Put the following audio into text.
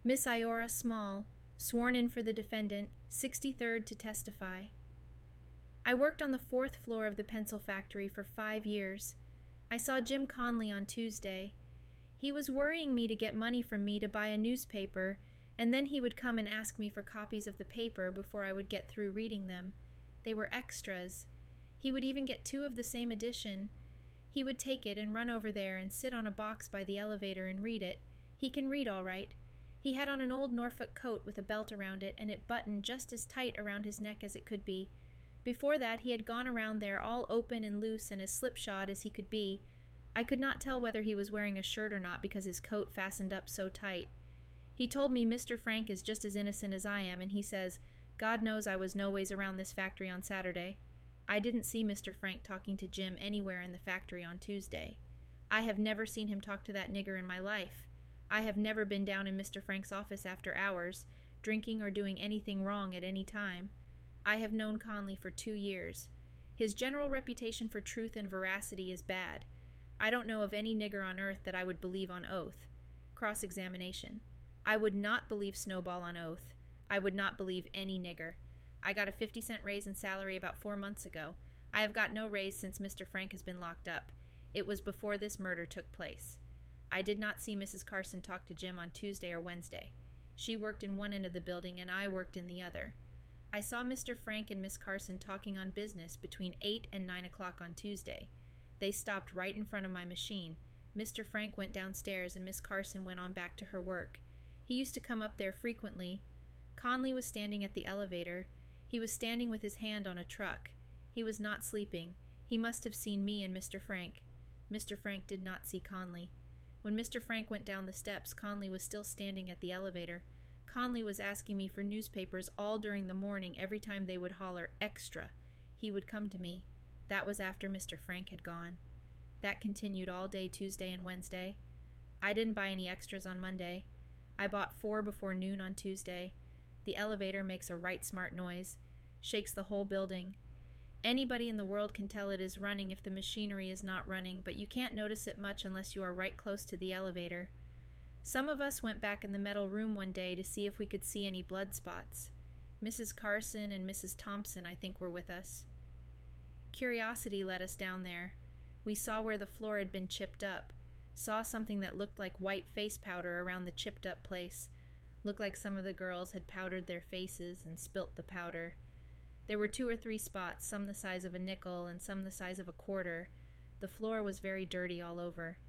Miss Iora Small, sworn in for the defendant, 63rd to testify. I worked on the 4th floor of the pencil factory for 5 years. I saw Jim Conley on Tuesday. He was worrying me to get money from me to buy a newspaper, and then he would come and ask me for copies of the paper before I would get through reading them. They were extras. He would even get 2 of the same edition. He would take it and run over there and sit on a box by the elevator and read it. He can read all right. He had on an old Norfolk coat with a belt around it, and it buttoned just as tight around his neck as it could be. Before that, he had gone around there all open and loose and as slipshod as he could be. I could not tell whether he was wearing a shirt or not because his coat fastened up so tight. He told me Mr. Frank is just as innocent as I am, and he says, God knows I was no ways around this factory on Saturday. I didn't see Mr. Frank talking to Jim anywhere in the factory on Tuesday. I have never seen him talk to that nigger in my life. I have never been down in Mr. Frank's office after hours, drinking or doing anything wrong at any time. I have known Conley for 2 years. His general reputation for truth and veracity is bad. I don't know of any nigger on earth that I would believe on oath. Cross-examination. I would not believe Snowball on oath. I would not believe any nigger. I got a 50-cent raise in salary about 4 months ago. I have got no raise since Mr. Frank has been locked up. It was before this murder took place. I did not see Mrs. Carson talk to Jim on Tuesday or Wednesday. She worked in one end of the building and I worked in the other. I saw Mr. Frank and Miss Carson talking on business between 8 and 9 o'clock on Tuesday. They stopped right in front of my machine. Mr. Frank went downstairs and Miss Carson went on back to her work. He used to come up there frequently. Conley was standing at the elevator. He was standing with his hand on a truck. He was not sleeping. He must have seen me and Mr. Frank. Mr. Frank did not see Conley. When Mr. Frank went down the steps, Conley was still standing at the elevator. Conley was asking me for newspapers all during the morning every time they would holler, "Extra." He would come to me. That was after Mr. Frank had gone. That continued all day Tuesday and Wednesday. I didn't buy any extras on Monday. I bought 4 before noon on Tuesday. The elevator makes a right smart noise, shakes the whole building. Anybody in the world can tell it is running if the machinery is not running, but you can't notice it much unless you are right close to the elevator. Some of us went back in the metal room one day to see if we could see any blood spots. Mrs. Carson and Mrs. Thompson, I think, were with us. Curiosity led us down there. We saw where the floor had been chipped up, saw something that looked like white face powder around the chipped up place. Looked like some of the girls had powdered their faces and spilt the powder. There were 2 or 3 spots, some the size of a nickel and some the size of a quarter. The floor was very dirty all over.